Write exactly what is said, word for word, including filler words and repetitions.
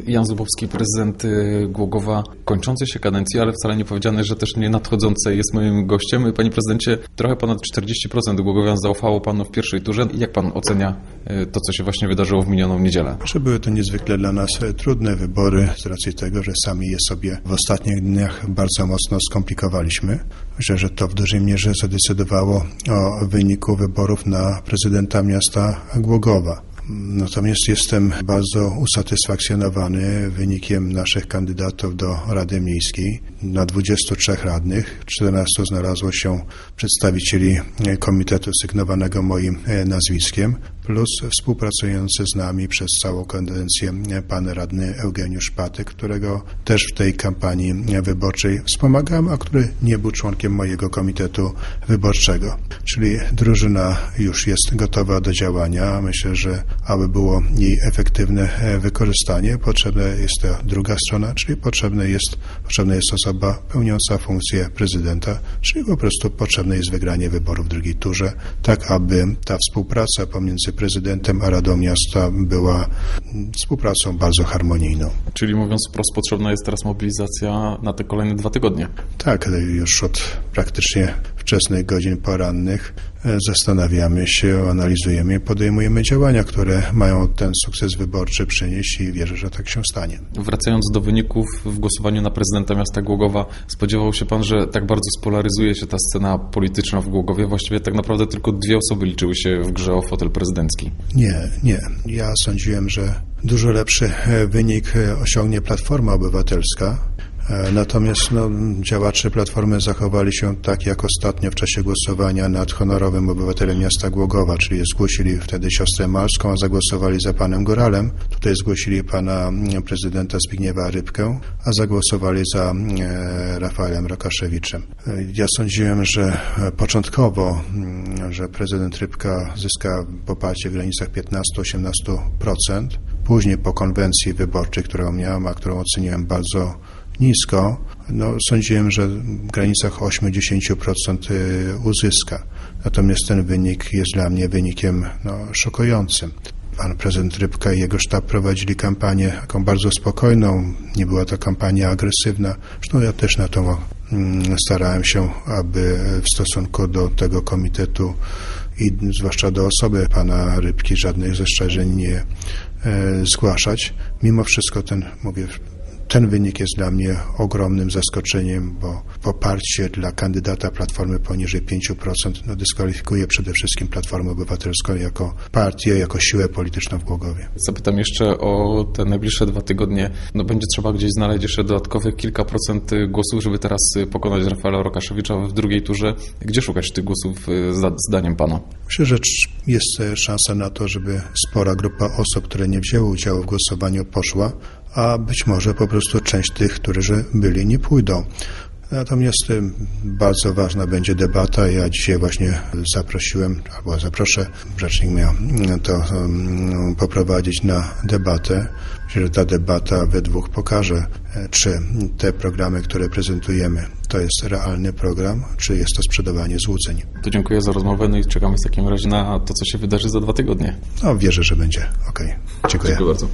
Jan Zubowski, prezydent Głogowa, kończącej się kadencji, ale wcale nie powiedziane, że też nie nadchodzącej, jest moim gościem. Panie prezydencie, trochę ponad czterdzieści procent głogowian zaufało panu w pierwszej turze. Jak pan ocenia to, co się właśnie wydarzyło w minioną niedzielę? Że były to niezwykle dla nas trudne wybory z racji tego, że sami je sobie w ostatnich dniach bardzo mocno skomplikowaliśmy. Myślę, że to w dużej mierze zadecydowało o wyniku wyborów na prezydenta miasta Głogowa. Natomiast jestem bardzo usatysfakcjonowany wynikiem naszych kandydatów do Rady Miejskiej. Na dwudziestu trzech radnych, czternastu znalazło się przedstawicieli komitetu sygnowanego moim nazwiskiem, plus współpracujący z nami przez całą kadencję pan radny Eugeniusz Patyk, którego też w tej kampanii wyborczej wspomagałem, a który nie był członkiem mojego komitetu wyborczego. Czyli drużyna już jest gotowa do działania. Myślę, że aby było jej efektywne wykorzystanie, potrzebna jest ta druga strona, czyli potrzebna jest, potrzebna jest osoba pełniąca funkcję prezydenta, czyli po prostu potrzebne jest wygranie wyborów w drugiej turze, tak aby ta współpraca pomiędzy prezydentem a Radą Miasta była współpracą bardzo harmonijną. Czyli mówiąc wprost, potrzebna jest teraz mobilizacja na te kolejne dwa tygodnie. Tak, już od praktycznie wczesnych godzin porannych zastanawiamy się, analizujemy i podejmujemy działania, które mają ten sukces wyborczy przynieść i wierzę, że tak się stanie. Wracając do wyników w głosowaniu na prezydenta miasta Głogowa, spodziewał się pan, że tak bardzo spolaryzuje się ta scena polityczna w Głogowie? Właściwie tak naprawdę tylko dwie osoby liczyły się w grze o fotel prezydencki. Nie, nie. Ja sądziłem, że dużo lepszy wynik osiągnie Platforma Obywatelska. Natomiast no, działacze Platformy zachowali się tak jak ostatnio w czasie głosowania nad honorowym obywatelem miasta Głogowa, czyli zgłosili wtedy siostrę Malską, a zagłosowali za panem Góralem. Tutaj zgłosili pana prezydenta Zbigniewa Rybkę, a zagłosowali za e, Rafaelem Rokaszewiczem. Ja sądziłem, że początkowo, że prezydent Rybka zyska poparcie w granicach piętnaście do osiemnastu procent. Później po konwencji wyborczej, którą miałem, a którą oceniłem bardzo nisko, no, sądziłem, że w granicach osiem do dziesięciu procent uzyska. Natomiast ten wynik jest dla mnie wynikiem no, szokującym. Pan prezydent Rybka i jego sztab prowadzili kampanię taką bardzo spokojną, nie była to kampania agresywna. Zresztą ja też na to mm, starałem się, aby w stosunku do tego komitetu i zwłaszcza do osoby pana Rybki żadnych zastrzeżeń nie e, zgłaszać. Mimo wszystko ten, mówię, Ten wynik jest dla mnie ogromnym zaskoczeniem, bo poparcie dla kandydata Platformy poniżej pięciu procent no, dyskwalifikuje przede wszystkim Platformę Obywatelską jako partię, jako siłę polityczną w Głogowie. Zapytam jeszcze o te najbliższe dwa tygodnie. No, będzie trzeba gdzieś znaleźć jeszcze dodatkowych kilka procent głosów, żeby teraz pokonać Rafaela Rokaszewicza w drugiej turze. Gdzie szukać tych głosów zdaniem pana? Myślę, że jest szansa na to, żeby spora grupa osób, które nie wzięły udziału w głosowaniu, poszła, a być może po prostu część tych, którzy byli, nie pójdą. Natomiast bardzo ważna będzie debata. Ja dzisiaj właśnie zaprosiłem, albo zaproszę, rzecznik miał to um, poprowadzić na debatę. Myślę, że ta debata we dwóch pokaże, czy te programy, które prezentujemy, to jest realny program, czy jest to sprzedawanie złudzeń. To dziękuję za rozmowę, no i czekamy w takim razie na to, co się wydarzy za dwa tygodnie. No, wierzę, że będzie. Okej. Okay. Dziękuję. Dziękuję bardzo.